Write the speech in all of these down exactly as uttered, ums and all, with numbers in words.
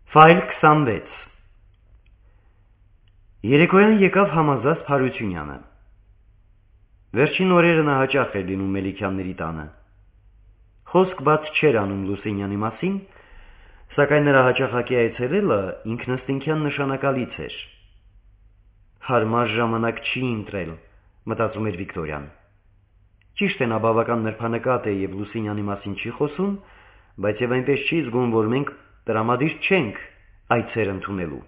Ֆայլ քսանվեց Երեկոյան եկավ Համազազպ Հարությունյանը։ Վերջին օրերը նա հաճախ էր լինում Մելիքյանների տանը։ Խոսք բաց չէր անում Լուսինյանի մասին, սակայն նրա հաճախակի այցելելը ինքնըստինքյան նշանակալից էր։ Հարմար ժամանակ չի ընտրել, մտածում էր Վիկտորիան։ Ճիշտ է, նա բավական նրբանկատ է և Լուսինյանի մասին չի խոսում, բայց և այնպես չի զգում, որ մենք տրամադիր չենք այցեր ընդունելու։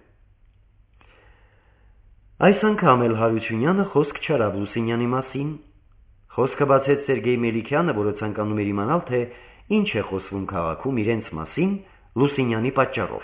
Այս անգամ էլ Հարությունյանը խոսք չարավ Լուսինյանի մասին, խոսքը բացեց Սերգեյ Մելիքյանը, որը ցանկանում էր իմանալ, թե ինչ է խոսվում քաղաքում իրենց մասին Լուսինյանի պատճառով։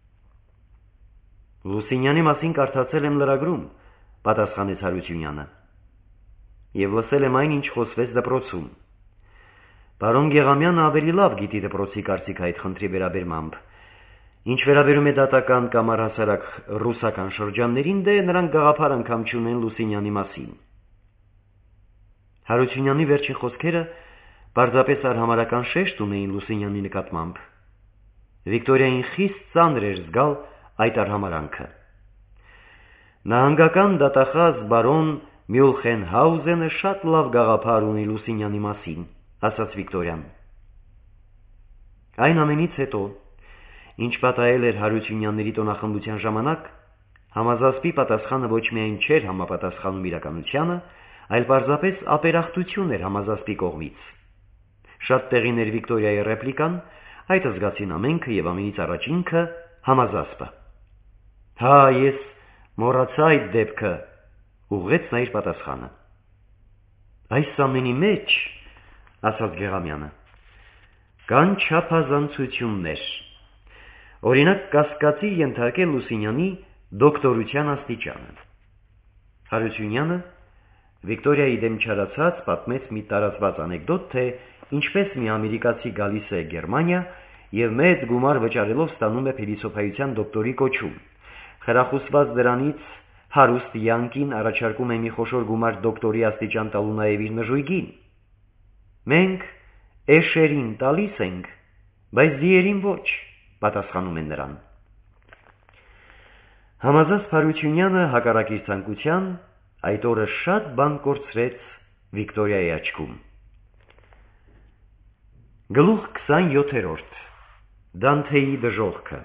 Լուսինյանի մասին կարդացել եմ լրագրում, պատասխանեց Հարությունյանը, և լսել եմ այն, ինչ խոսվեց դպրոցում։ Պարոն Գեղամյանը ավելի լավ գիտի դպրոցի կարծիքը այդ խնդրի վերաբերմամբ։ Ինչ վերաբերում է դատական կամ առհասարակ ռուսական շրջաններին, դե նրանք գաղափար անգամ չունեն Լուսինյանի մասին։ Հարությունյանի վերջին խոսքերը պարզապես արհամարհական շեշտ ունեին Լուսինյանի նկատմամբ։ Վիկտորիային խիստ ծանր էր զգալ այդ արհամարհանքը։ Նահանգական դատախազ բարոն Մյուլխենհաուզենը շատ լավ գաղափար ունի Լուսինյանի մասին, ասաց Վիկտորիան։ Այն ամենից հետո, ինչ պատահել էր Հարությունյանների տոնախմբության ժամանակ, Համազազպի պատասխանը ոչ միայն չէր համապատասխանում իրականությանը, այլ պարզապես ապերախտություն էր Համազազպի կողմից։ Շատ տեղին էր Վիկտորիայի ռեպլիկան, այդ զգացին ամենքը և ամենից առաջ ինքը Համազազպը։ Հա, ես մոռացա այդ դեպքը, ուղղեց նա իր պատասխանը։ Այս ամենի մեջ, ասաց Գեղամյանը, կան չափազանցություններ։ Օրինակ, կասկածի ենթարկել Լուսինյանի դոկտորության աստիճանը։ Հարությունյանը Վիկտորիայի դեմ չարացած պատմեց մի տարածված անեկդոտ, թե ինչպես մի ամերիկացի գալիս է Գերմանիա և մեծ գումար վճարելով ստանում է փիլիսոփայության դոկտորի կոչում։ Խրախուսված դրանից հարուստ յանկին առաջարկում է մի խոշոր գումար դոկտորի աստիճան տալու նաև իր նժույգին։ Մենք էշերին տալիս ենք, բայց ձիերին ոչ, պատասխանում են նրան։ Համազազպ Հարությունյանը հակառակ իր ցանկության այդ օրը շատ բան կորցրեց Վիկտորիայի աչքում։ Գլուխ քսանյոթերորդ Դանթեի դժոխքը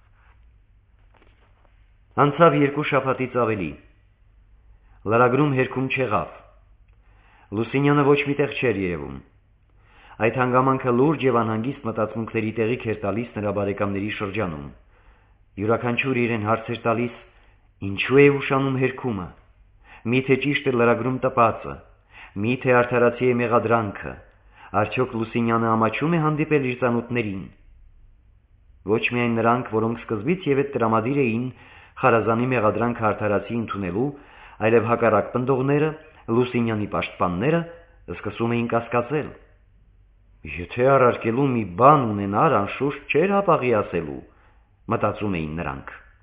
Անցավ երկու շաբաթից ավելի։ Լրագրում հերքում չեղավ։ Լուսինյանը ոչ մի տեղ չէր երևում։ Այդ հանգամանքը լուրջ և անհանգիստ մտածմունքների տեղիք էր տալիս նրա բարեկամների շրջանում։ Յուրաքանչյուրը իրեն հարց էր տալիս. ինչու է ուշանում հերքումը, միթե ճիշտ է լրագրում տպածը, միթե արդարացի է մեղադրանքը, արդյոք Լուսինյանը ամաչում է հանդիպել իր ծանոթներին։ Ոչ միայն նրանք, որոնք սկզբից և հետ տրամադիր էին Խարազանի մեղադրանքը արդարացի ընդունելու, այլև հակառակ պնդողները, Լուսինյանի պաշտպանները սկսում էին կասկածել։ Եթե առարկելու մի բան ունենար, անշուշտ չէր հապաղի ասելու, մտածում էին նրանք։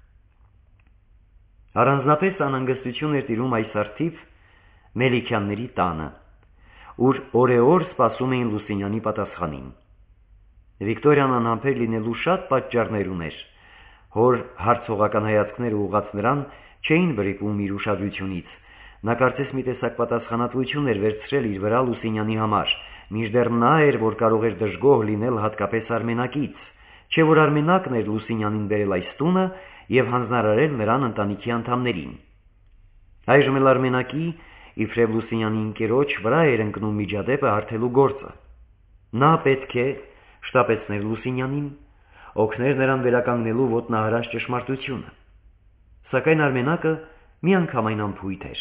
Առանձնապես անհանգստություն էր տիրում այս առթիվ Մելիքյանների տանը, ուր օրեօր սպասում էին Լուսինյանի պատասխանին։ Վիկտորիան անհամբեր լինելու շատ պատճառներ ուներ, հոր հարցողական հայացքները ուղղած նրան չէին վրիպում իր ուշադրությունից։ Նա կարծես մի տեսակ պատասխանատվություն էր վերցրել իր վրա Լուսինյանի համար, մինչդեռ նա էր, որ կարող էր դժգոհ լինել հատկապես Արմենակից, չէ որ Արմենակն էր Լուսինյանին բերել այս տունը և հանձնարարել նրան ընտանիքի անդամներին։ Այժմ էլ Արմենակի, իբրև Լուսինյանի ընկերոջ վրա էր ընկնում միջադեպը հարթելու գործը։ Նա պետք է շտապեցներ Լուսինյանին, օգներ նրան վերականգնելու ոտնահարած ճշմարտությունը։ Սակայն Արմենակը միանգամայն անփույթ էր։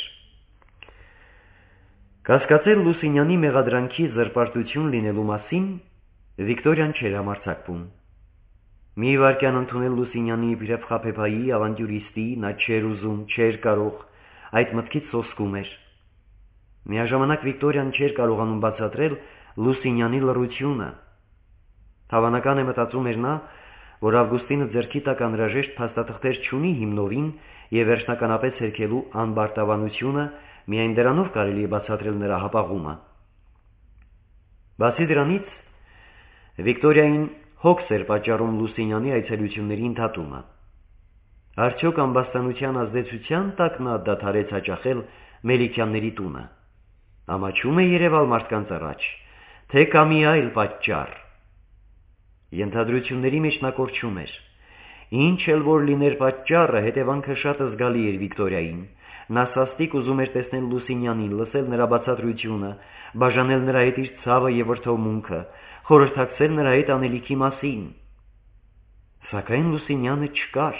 Կասկածել Լուսինյանի մեղադրանքի զրպարտություն լինելու մասին Վիկտորիան չէր համարձակվում։ Մի վայրկյան ընդունել Լուսինյանի իբրև խաբեբայի, ավանտյուրիստի նա չէր ուզում, չէր կարող, այդ մտքից սոսկում էր։ Միաժամանակ Վիկտորիան չէր կարողանում բացատրել Լուսինյանի լռությունը։ Հավանական է, մտածում էր նա, որ Ավգուստինը ձեռքի տակ անհրաժեշտ փաստաթղթեր չունի հիմնովին և վերջնականապես հերքելու անբարտավանությունը, միայն դրանով կարելի է բացատրել նրա հապաղումը։ Բացի դրանից, Վիկտորիային հոգս էր պատճառում Լուսինյանի այցելությունների ընդհատումը։ Արդյոք ամբաստանության ազդեցության տակ նա դադարեց հաճախել Մելիքյանների տունը։ Ամաչում է երևալ մարդկանց առաջ, թե կամի այլ պատճառ։ Ենթադրությունների մեջ նա կորչում էր։ Ինչ էլ որ լիներ պատճառը, հետևանքը շատ զգալի էր Վիկտորիային։ Նա սաստիկ ուզում էր տեսնել Լուսինյանին, լսել նրա բացատրությունը, բաժանել նրա հետ իր ցավը եւ վրդովմունքը, խորհրդակցել նրա հետ անելիքի մասին։ Սակայն Լուսինյանը չկար։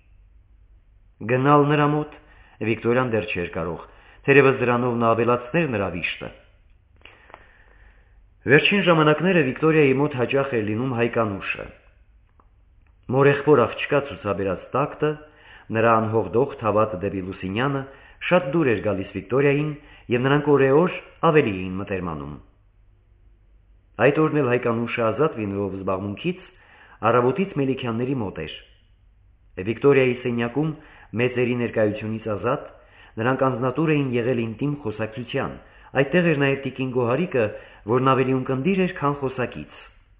Գնալ նրա մոտ Վիկտորիան դեռ չէր կարող, թերևս դրանով նա ավելացներ նրա վիշտը։ Վերջին ժամանակները Վիկտորիայի մոտ հաճախ էր լինում Հայկանուշը։ Մորեղբոր աղջկա ցուցաբերած տակտը, նրա անհողդող թավաթը դեպի Լուսինյանը շատ դուր էր գալիս Վիկտորիային, եւ նրանք օրեօր ավելի էին մտերմանում։ Այդ օրն էլ Հայկանուշը ազատ լինելով զբաղմունքից, առավոտից Մելիքյանների մոտ էր։ Վիկտորիայի սենյակում մեծերի ներկայությունից ազատ, նրանք անձնատուր էին եղել ինտիմ խոսակցության, այդտեղ էր նաև տիկին Գոհարիկը, որն ավելի ունկնդիր էր, քան խոսակից։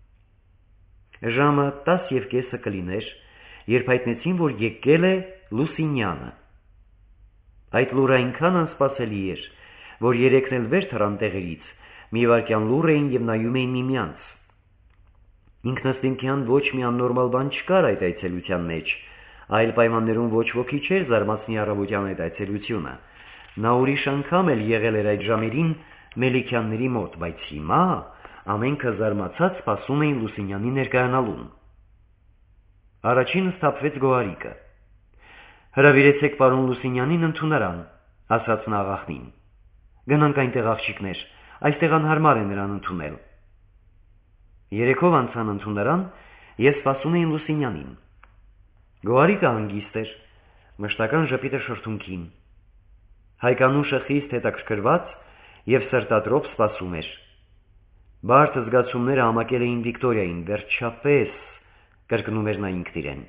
Ժամը տաս և կեսը կլիներ, երբ հայտնեցին, որ եկել է Լուսինյանը։ Այդ լուրը այնքան անսպասելի էր, որ երեքն էլ վեր թռան տեղերից, մի վայրկյան լուռ էին և նայում էին միմյանց։ Ինքնըստինքյան ոչ մի աննորմալ բան չկար այդ այցելության մեջ, այլ պայմաններում ոչ ոքի չէր զարմացնի առավոտյան այդ այցելությունը։ Նա ուրիշ անգամ էլ եղել էր այդ ժամերին Մելիքյանների մոտ, բայց հիմա ամենքը զարմացած սպասում էին Լուսինյանի ներկայանալուն։ Առաջինը սթափվեց Գոհարիկը։ «Հրավիրեցեք պարոն Լուսինյանին ընդունարան», ասաց նա աղախնին։ «Գնանք այնտեղ աղջիկներ, այստեղ անհարմար է նրան ընդունել»։ Երեքով անցան ընդունարան և սպասում էին Լուսինյանին։ Գոհարիկը հանգիստ էր, մշտական ժպիտը շրթունքին։ Հայկանուշը խիստ հետաքրքրված և սրտադրոփ սպասում էր։ Բարդ զգացումները համակել էին Վիկտորիային, վերջապես, կրկնում էր նա ինքն իրեն։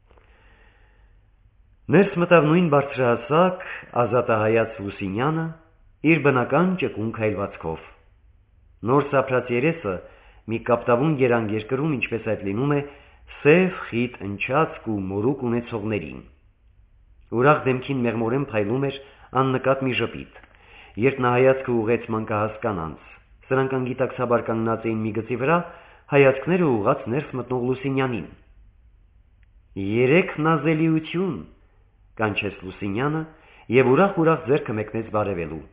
Ներս մտավ նույն բարձրահասակ, ազատահայաց Լուսինյանը, իր բնական ճկուն քայլվածքով։ Նոր սափրած երեսը մի կապտավուն երանգ էր կրում, ինչպես այդ լինում է սև խիտ ընչացք ու մորուք ունեցողներին։ Ուրախ դեմքին մեղմորեն փայլում էր աննկատ մի ժպիտ։ Երբ նա հայացքը ուղղեց մանկահաս կանանց, սրանք անգիտակցաբար կանգնած էին մի գծի վրա, հայացքները ուղղած ներս մտնող Լուսինյանին։ «Երեք նազելիություն», կանչեց Լուսինյանը և ուրախ-ուրախ ձեռքը մեկնեց բարևելու։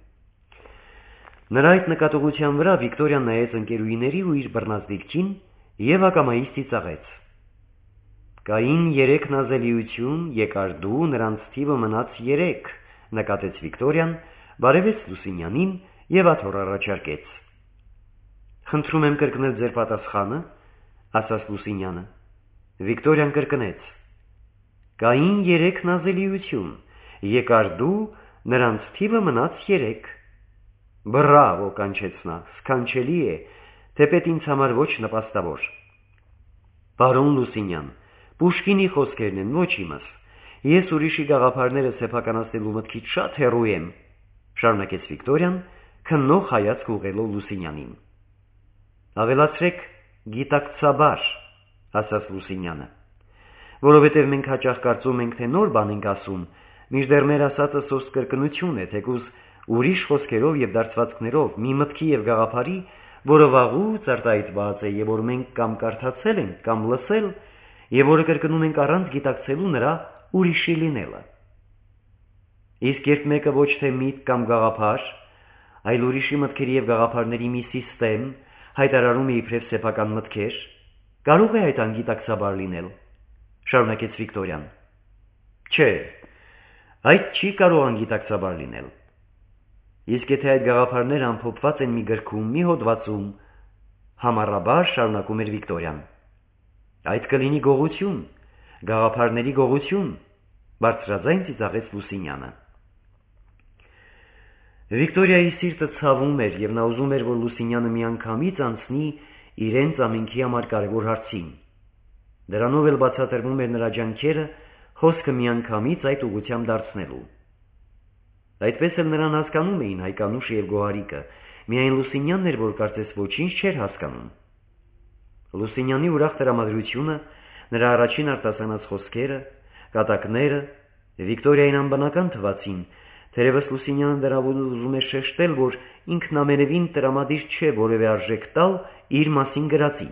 Նրա այդ նկատողության վրա Վիկտորիան նայեց ընկերուհիների ու իր բռնած դիրքին և ակամայից ծիծաղեց։ «Կային երեք նազելիություն, եկար դու, նրանց թիվը մնաց երեք», նկատեց Վիկտորիան, բարևեց Լուսինյանին և աթոռ առաջարկեց։ «Խնդրում եմ կրկնել ձեր պատասխանը», ասաց Լուսինյանը։ Վիկտորիան կրկնեց. «Կային երեք նազելիություն, եկար դու, նրանց թիվը մնաց երեք»։ «Բռավո», կանչեց նա, «սքանչելի է, թեպետ ինձ համար ոչ նպաստավոր»։ «Պարոն Լուսինյան, Պուշկինի խոսքերն են, ոչ իմս։ Ես ուրիշի գաղափարները սեփականացնելու մտքից շատ հեռու եմ», շարունակեց Վիկտորիան, քննող հայացք ուղղելով Լուսինյանին։ «Ավելացրեք գիտակցաբար», ասաց Լուսինյանը, «որովհետև մենք հաճախ կարծում ենք, թե նոր բան ենք ասում, մինչդեռ մեր ասածը սոսկ կրկնություն է, թեկուզ ուրիշ խոսքերով և դարձվածքներով, մի մտքի և գաղափարի, որը վաղուց արտահայտված է և որ մենք կամ կարդացել ենք, կամ լսել, և որը կրկնում ենք առանց գիտակցելու նրա ուրիշի լինելը։ Իսկ երբ մեկը ոչ թե միտք կամ գաղափար, այլ ուրիշի մտքերի և գաղափարների մի սիստեմ հայտարարում է իբրև սեփական մտքեր, կարող է այդ անգիտակցաբար լինել», շարունակեց Վիկտորիան։ «Չէ, այդ չի կարող անգիտակցաբար լինել։ Իսկ եթե այդ գաղափարները ամփոփված են մի գրքում, մի հոդվածում», համառաբար շարունակում էր Վիկտորիան, «այդ կլինի գողություն, գաղափարների գողություն», բարձրաձայն ծիծաղեց Լուսինյանը։ Վիկտորիայի սիրտը ցավում էր և նա ուզում էր, որ Լուսինյանը միանգամից անցնի իրենց ամենքի համար կարևոր հարցին։ Դրանով էլ բացատրվում էր նրա ջանքերը խոսքը միանգամից այդ ուղղությամբ դարձնելու։ Այդպես էլ նրան հասկանում էին Հայկանուշը և Գոհարիկը, միայն Լուսինյանն էր, որ կարծես ոչինչ չէր հասկանում։ Լուսինյանի ուրախ տրամադրությունը, նրա առաջին արտասանած խոսքերը, կատակները Վիկտորիային անբնական թվացին, թերևս Լուսինյանը դրաբուն ուզում է շեշտել, որ ինքն ամենևին տրամադիր չէ որևէ արժեք տալ իր մասին գրածին։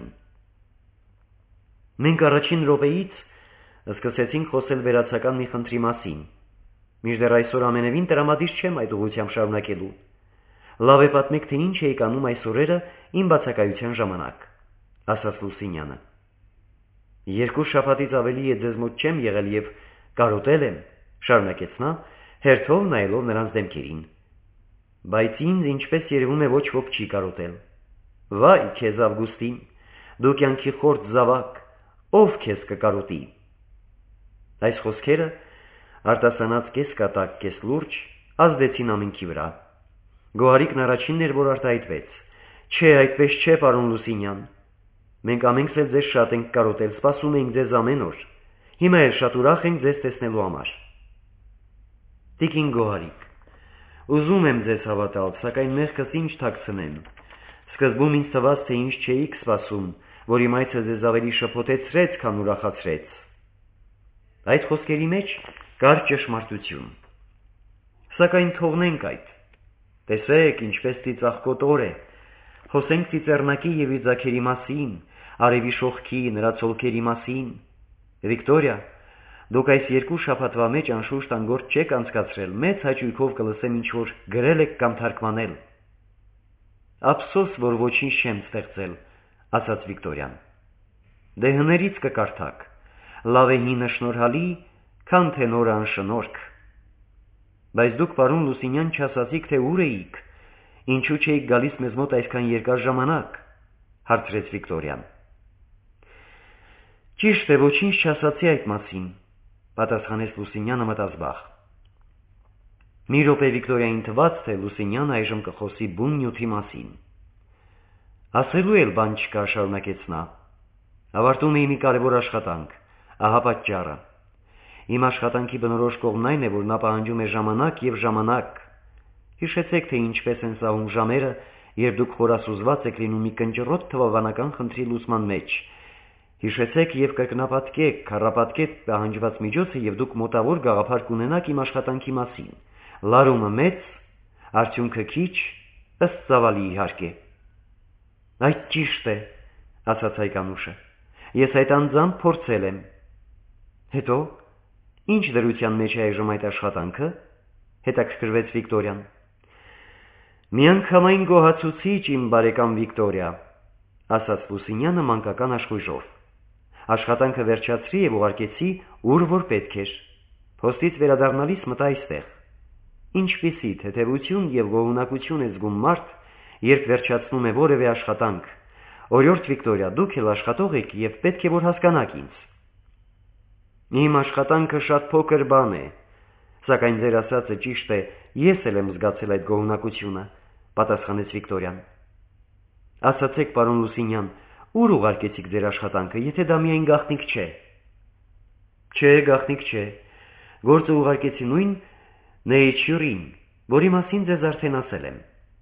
Մենք առաջին րոպեից սկսեցինք խոսել վերացական մի խնդրի մասին, մինչդեռ այսօր ամենևին տրամադիր չեմ այդ ուղղությամբ շարունակելու։ Լավ է պատմեք, թե ինչ էիք անում այս օրերը իմ բացակայության ժամանակ, ասաց Լուսինյանը։ Երկու շաբաթից ավելի է ձեզ մոտ չեմ եղել եւ կարոտել եմ, շարունակեց նա, հերթով նայելով նրանց դեմքերին։ Բայց ինձ ինչպես երևում է ոչ ոք չի կարոտել։ Վայ քեզ Ավգուստին, դու կյանքի խորտ զավակ, ով քեզ կկարոտի։ Այս խոսքերը արտասանած կես կատակ, կես լուրջ ազդեցին ամենքի վրա։ Գոհարիկն առաջինն էր, որ արտահայտվեց. Չէ, այդպես չէ, պարոն Լուսինյան։ Մենք ամենքս էլ ձեզ շատ ենք կարոտել, սպասում էինք ձեզ ամեն օր։ Հիմա էլ շատ ուրախ ենք ձեզ տեսնելու համար։ Տիկին Գոհարիկ, ուզում եմ ձեզ հավատալ, սակայն մեղքս ինչ թաքցնեմ։ Սկզբում ինձ թվաց, թե ինչ չէիք սպասում, որ իմ այցը ձեզ ավելի շփոթեցրեց, քան ուրախացրեց։ Այդ խոսքերի մեջ կար ճշմարտություն։ Սակայն թողնենք այդ։ Տեսեք, ինչպես ծիծաղկոտ օր է։ Խոսենք ծիծեռնակի եւ իր ձագերի մասին, արևի շողքի, նրա ցոլքերի մասին։ Վիկտորիա, դուք այս երկու շաբաթվա մեջ անշուշտ անգործ չեք անցկացրել, մեծ հաճույքով կլսեմ ինչ որ գրել եք կամ թարգմանել։ Ափսոս, որ ոչինչ չեմ ստեղծել, ասաց Վիկտորիան։ Դե հներից կկարդաք։ Լավ է հինը շնորհալի, քան թե նորը անշնորհք։ Բայց դուք, պարոն Լուսինյան, չասացիք, թե ուր էիք, ինչու չէիք գալիս մեզ մոտ այսքան երկար ժամանակ, հարցրեց Վիկտորիան։ Ճիշտ է, ոչինչ չասացի այդ մասին, պատասխանեց Լուսինյանը մտազբաղ։ Մի րոպե Վիկտորիային թվաց, թե Լուսինյանը այժմ կխոսի բուն նյութի մասին։ Ասելու էլ բան չկա, շարունակեց նա։ Ավարտում էի մի կարևոր աշխատանք, ահա պատճառը։ Իմ աշխատանքի բնորոշ կողմն այն է, որ նա պահանջում է ժամանակ եւ ժամանակ։ Հիշեցեք, թե ինչպես են սահում ժամերը, երբ դուք խորասուզված եք լինում մի կնճռոտ թվավանական խնդրի լուծման մեջ։ Հիշեցեք եւ կրկնապատկեք, քառապատկեք պահանջված միջոցը եւ դուք մոտավոր գաղափար կունենաք իմ աշխատանքի մասին։ Լարումը մեծ, արդյունքը քիչ, ըստ ծավալի իհարկե։ Այդ ճիշտ է, ասաց Հայկանուշը։ Ես այդ անձամբ փորձել եմ։ Հետո ինչ դրության մեջ է այժմ այդ աշխատանքը, հետաքրքրվեց Վիկտորիան։ Միանգամայն գոհացուցիչ իմ բարեկամ Վիկտորիա, ասաց Լուսինյանը մանկական աշխույժով։ Աշխատանքը վերջացրի եւ ուղարկեցի, ուր որ պետք էր։ Փոստից վերադառնալիս մտա այստեղ։ Ինչպիսի թեթևություն եւ գոհունակություն է զգում մարդ, երբ վերջացնում է որևէ աշխատանք։ Օրիորդ Վիկտորիա, դուք էլ աշխատող եք եւ պետք է որ հասկանաք ինձ։ Իմ աշխատանքը շատ փոքր բան է, սակայն ձեր ասածը ճիշտ է, ես էլ եմ զգացել այդ գոհունակությունը, պատասխանեց Վիկտորիան։ Ասացեք, պարոն Լուսինյան, ուր ուղարկեցիք ձեր աշխատանքը, եթե դա միայն գաղտնիք չէ։ Չէ, գաղտնիք չէ։ Գործը ուղարկեցի նույն Nature-ին, որի մասին ձեզ արդեն ասել եմ։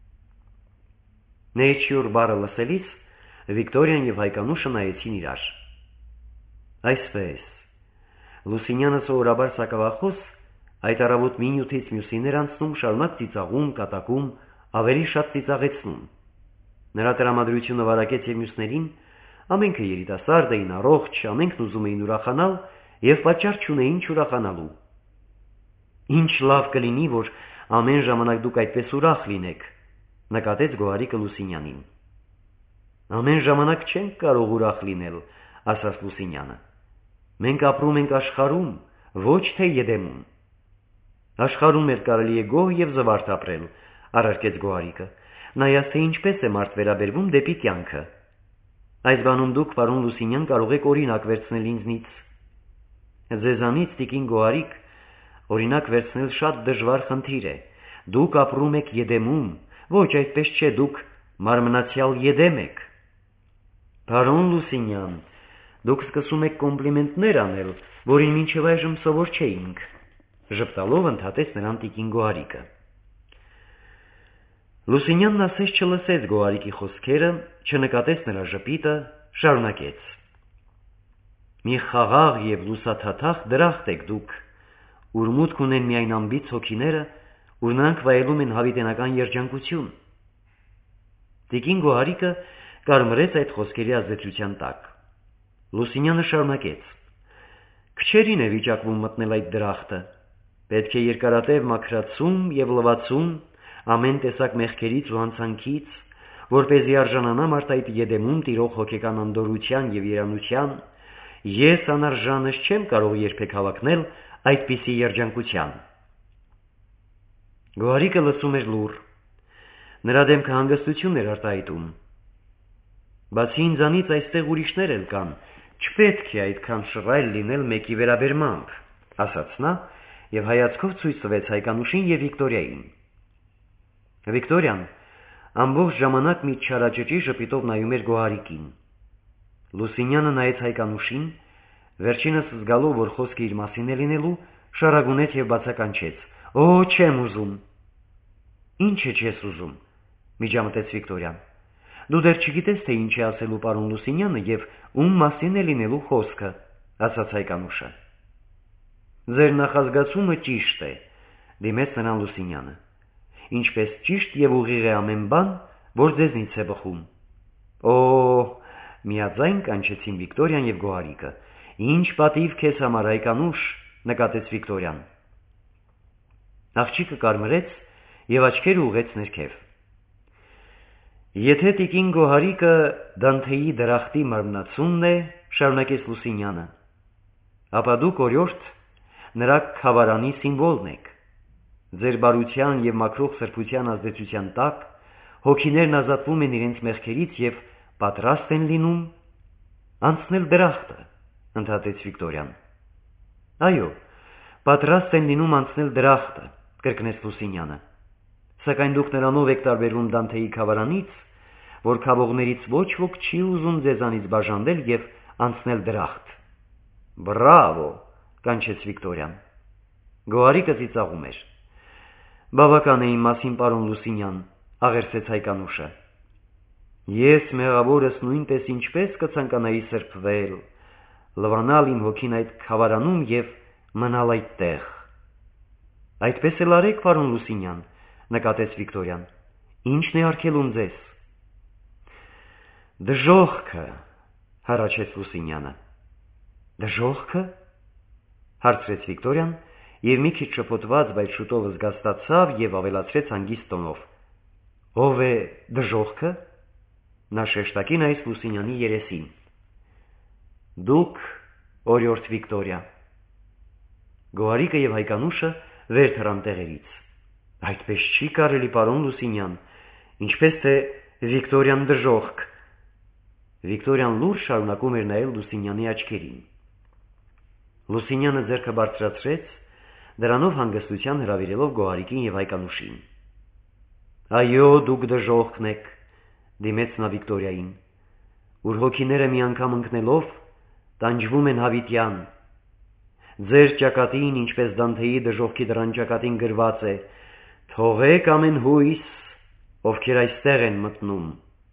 Nature բառը լսելիս Վիկտորիան եւ Հայկանուշը նայեցին իրար։ Այսպես, Լուսինյանը սովորաբար սակավախոս, այդ առավոտ մի նյութից մյուսին էր անցնում, շարունակ ծիծաղում, կատակում, ավելի շատ ծիծաղեցնում։ Նրա տրամադրությունը վարակեց եւ մյուսներին, ամենքը երիտասարդ էին, առողջ, ամենքն ուզում էին ուրախանալ եւ պատճառ չունեին չուրախանալու։ Ինչ լավ կլինի, որ ամեն ժամանակ դուք այդպես ուրախ լինեք, նկատեց Գոհարիկը Լուսինյանին։ Ամեն ժամանակ չենք կարող ուրախ լինել, ասաց Լուսինյանը։ Մենք ապրում ենք աշխարհում, ոչ թե Եդեմում։ Աշխարհում էլ կարելի է գոհ եւ զվարթ ապրել, առարկեց Գոհարիկը, նայած թե ինչպես է մարդ վերաբերվում դեպի կյանքը։ Այս բանում դուք, պարոն Լուսինյան, կարող եք օրինակ վերցնել ինձնից։ Ձեզանից, տիկին Գոհարիկ, օրինակ վերցնել շատ դժվար խնդիր է։ Դուք ապրում եք Եդեմում, ոչ այդպես չէ, դուք մարմնացյալ Եդեմ եք։ Պարոն Լուսինյան, դուք սկսում եք կոմպլիմենտներ անել, որին մինչև այժմ սովոր չէինք, ժպտալով ընդհատեց նրան տիկին Գոհարիկը։ Լուսինյանն ասես չլսեց Գոհարիկի խոսքերը, չնկատեց նրա ժպիտը, շարունակեց. «Մի խաղաղ և լուսաթաթախ դրախտ եք դուք, ուր մուտք ունեն միայն անբիծ հոգիները, ուր նրանք վայելում են հավիտենական երջանկություն»։ Տիկին Գոհարիկը կարմրեց այդ խոսքերի ազդեցության տակ։ Լուսինյանը շարունակեց. «Քչերին է վիճակվում մտնել այդ դրախտը, պետք է երկարատև մաքրացում և լվացում ամեն տեսակ մեղքերից ու հանցանքից, որպեսզի արժանանա մարդ այդ եդեմում տիրող հոգեկան անդորրության և երանության, ես անարժանս չեմ կարող երբեք հավակնել այդպիսի երջանկության»։ Գոհարիկը լսում էր լուռ, նրա դեմքը հանգստություն էր արտահայտում։ «Բացի ինձանից այստեղ ուրիշներ էլ կան, չպետք է այդքան շռայլ լինել մեկի վերաբերմամբ», ասաց նա և հայացքով ցույց տվեց Հայկանուշին և Վիկտորիային։ Վիկտորիան ամբողջ ժամանակ մի չարաճճի ժպիտով նայում էր Գոհարիկին։ Լուսինյանը նայեց Հայկանուշին, վերջինս զգալով, որ խոսքը իր մասին է լինելու, շարագունեց և բացականչեց. «Օ, չեմ ուզում»։ «Ինչ է չես ուզում», միջամտեց Վիկտորիան։ «Դու դեռ չգիտես, թե ինչ է ասելու պարոն Լուսինյանը և ում մասին է լինելու խոսքը», ասաց Հայկանուշը։ «Ձեր նախազգացումը ճիշտ է», դիմեց նրան Լուսինյանը։ «Ինչպես ճիշտ և ուղիղ է ամեն բան, որ ձեզնից է բխում»։ «Օ», միաձայն կանչեցին Վիկտորիան և Գոհարիկը։ «Ինչ պատիվ քեզ համար, Հայկանուշ», նկատեց Վիկտորիան։ Աղջիկը կարմրեց և աչքերը ուղղեց ներքև։ «Եթե տիկին Գոհարիկը Դանթեի դրախտի մարմնացումն է», շարունակեց Լուսինյանը, «ապա դուք օրիորդ նրա քավարանի սիմվոլն եք։ Ձեր բարության և մաքրող սրբության ազդեցության տակ հոգիներն ազատվում են իրենց մեղքերից և պատրաստ են լինում անցնել դրախտը», ընդհատեց Վիկտորիան։ «Այո, պատրաստ են լինում անցնել դրախտը», կրկնեց Լուսինյանը, «սակայն դուք նրանով եք տարբերվում Դանթեի քավարանից, որ քավողներից ոչ ոք չի ուզում ձեզանից բաժանվել և անցնել դրախտ»։ «Բրավո», կանչեց Վիկտորիան։ Գոհարիկը ծիծաղում էր։ «Բավական է իմ մասին, պարոն Լուսինյան», աղերսեց Հայկանուշը։ «Ես մեղավորս նույնպես ինչպես կցանկանայի սրբվել, լվանալ իմ հոգին այդ քավարանում և մնալ այդտեղ»։ «Այդպես էլ արեք, պարոն Լուսինյան», նկատեց Վիկտորիան։ «Ի՞նչն է արգելում ձեզ»։ «Դժոխքը», հառաչեց Լուսինյանը։ «Դժոխքը», հարցրեց Վիկտորիան և մի քիչ շփոթված, բայց շուտով զգաստացավ և ավելացրեց հանգիստ տոնով. «Ով է դժոխքը»։ Նա շեշտակի նայեց Լուսինյանի երեսին։ «Դուք, օրիորդ Վիկտորիա»։ Գոհարիկը և Հայկանուշը վեր թռան տեղերից։ «Այդպես չի կարելի, պարոն Լուսինյան, ինչպես թե Վիկտորիան դժոխք»։ Վիկտորիան լուռ շարունակում էր նայել Լուսինյանի աչքերին։ Լուսինյանը ձեռքը բարձրացրեց, դրանով հանգստության հրավիրելով Գոհարիկին և Հայկանուշին։ «Այո, դուք դժոխքն եք», դիմեց նա Վիկտորիային, «ուր հոգիները մի անգամ ընկնելով տանջվում են հավիտյան։ Ձեր ճակատին, ինչպես Դանթեի դժոխքի դռան ճակատին գրված է, թողեք ամեն հույս, ովքեր այստեղ են մտնում։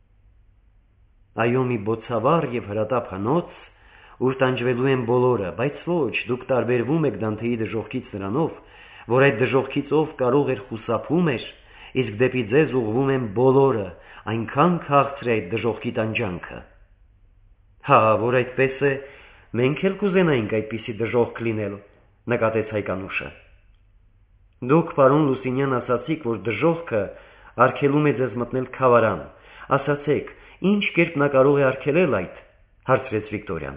Այո, մի բոցավառ և հրատապ հնոց, ուր տանջվելու են բոլորը, բայց ոչ, դուք տարբերվում եք Դանթեի դժոխքից նրանով, որ այդ դժոխքից ով կարող էր խուսափում էր, իսկ դեպի ձեզ ուղղվում են բոլորը, այնքան քաղցր է այդ դժոխքի տանջանքը»։ «Հա, որ այդպես է, մենք էլ կուզենայինք այդպիսի դժոխք լինել», նկատեց Հայկանուշը։ «Դուք, պարոն Լուսինյան, ասացիք, որ դժոխքը արգելում է ձեզ մտնել քավարան։ Ասացեք, ինչ կերպ նա կարող է արգելել այդ», հարցրեց Վիկտորիան։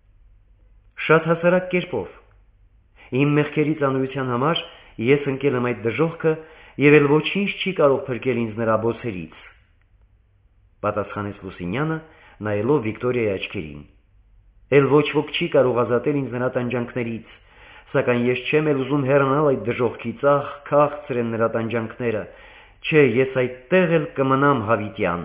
«Շատ հասարակ կերպով։ Իմ մեղքերի ծանրության համար ես ընկել եմ այդ դժոխքը և էլ ոչինչ չի կարող փրկել ինձ նրա բոցերից», պատասխանեց Լուսինյանը, նայելով Վիկտորիայի աչքերին։ «Էլ ոչ ոք չի կարող ազատել ինձ նրա տանջանքներից, սակայն ես չեմ էլ ուզում հեռանալ այդ դժոխքից, ախ, քաղցր են նրա տանջանքները, չէ, ես այդտեղ էլ կմնամ հավիտյան»։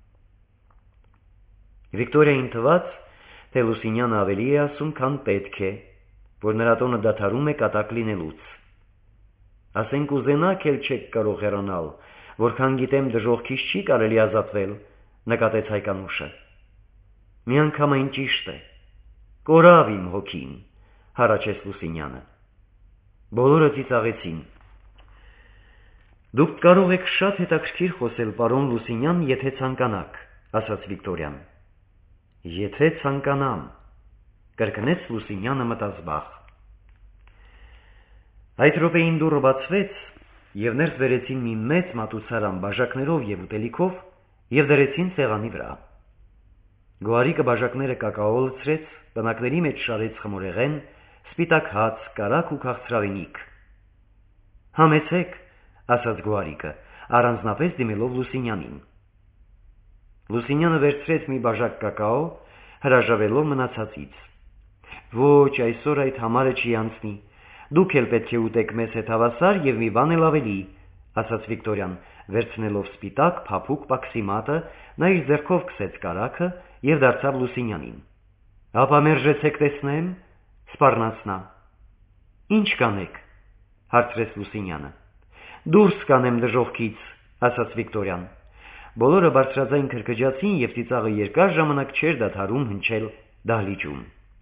Վիկտորիային թվաց, թե Լուսինյանը ավելի է ասում, քան պետք է, որ նրա տոնը դադարում է կատակ լինելուց։ «Ասենք ուզենաք էլ չեք կարող հեռանալ, որքան գիտեմ դժոխքից չի կարելի ազատվել», նկատեց Հայկանուշը։ Միանգամայն ճիշտ է, կորավ իմ հոգին, հառաչեց Լուսինյանը։ Բոլորը ծիծաղեցին։ Դուք կարող եք շատ հետաքրքիր խոսել, պարոն Լուսինյան, եթե ցանկանաք, ասաց Վիկտորյան։ Եթե ցանկանամ, կրկնեց Լուսինյանը մտազբաղ։ Այդ րոպեին դուռը բացվեց, եւ ներս բերեցին մի մեծ մատուցարան բաժակներով եւ ուտելիքով եւ դրեցին սեղանի վրա։ Գոհարիկը բաժակները կակաո լցրեց, բնակների մեջ շարեց խմորեղեն, սպիտակ հաց, կարագ ու քաղցրավենիք։ Համեցեք, ասաց Գոհարիկը, առանձնապես դիմելով Լուսինյանին։ Լուսինյանը վերցրեց մի բաժակ կակաո, հրաժարվելով մնացածից։ Ոչ, այսօր այդ համարը չի անցնի։ Դուք էլ պետք է ուտեք մեզ հետ հավասար եւ մի բան էլ ավելի, ասաց Վիկտորյան, վերցնելով սպիտակ փափուկ պաքսի մատը, նա իր ձեռքով քսեց կարագը եւ դարձավ Լուսինյանին։ Ապա մերժեցեք տեսնեմ, սպառնաց նա։ Ինչ կանեք, հարցրեց Լուսինյանը։ Դուրս կանեմ դժոխքից, ասաց Վիկտորյան։ Բոլորը բարձրաձայն քրքջացին եւ ծիծաղը երկար ժամանակ չէր դադարում հնչել դահլիճում։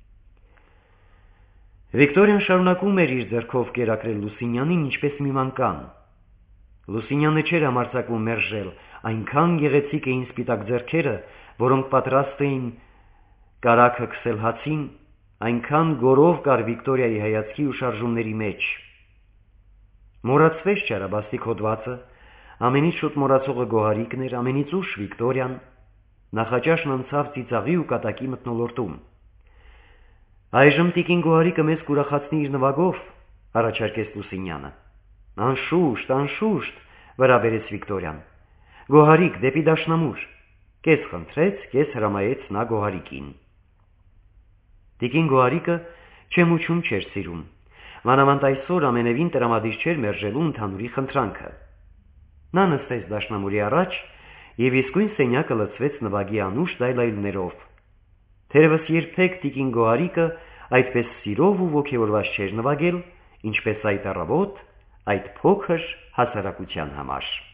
Վիկտորյան շարունակում էր իր ձեռքով կերակրել Լուսինյանին ինչպես մի մանկան։ Լուսինյանը չէր համարձակվում մերժել, այնքան գեղեցիկ էին սպիտակ ձեռքերը, որոնք պատրաստ էին կարագը քսել հացին, այնքան գորով կար Վիկտորիայի հայացքի ու շարժումների մեջ։ Մոռացվեց չարաբաստիկ հոդվածը, ամենից շուտ մոռացողը Գոհարիկն էր, ամենից ուշ Վիկտորյան, նախաճաշն անցավ ծիծաղի ու կատակի մթնոլորտում։ Այժմ տիկին Գոհարիկը մեզ կուրախացնի իր նվագով, առաջարկեց Լուսինյանը։ Անշուշտ, անշուշտ, վրա բերեց Վիկտորյան։ Գոհարիկ դեպի դաշնամուր, կես խնդրեց, կես հրամայեց նա Գոհարիկին։ Տիկին Գոհարիկը չեմուչում չէր սիրում, մանավանդ այսօր ամենևին տրամադիր չէր մերժելու ընդհանուրի խնդրանքը։ Նա նստեց դաշնամուրի առաջ եւ իսկույն սենյակը լցվեց նվագի անուշ դայլայլներով։ Թերևս երբեք տիկին Գոհարիկը այդպես սիրով ու ոգևորված չէր նվագել, ինչպես այդ առավոտ, այդ փոքր հասարակության համար։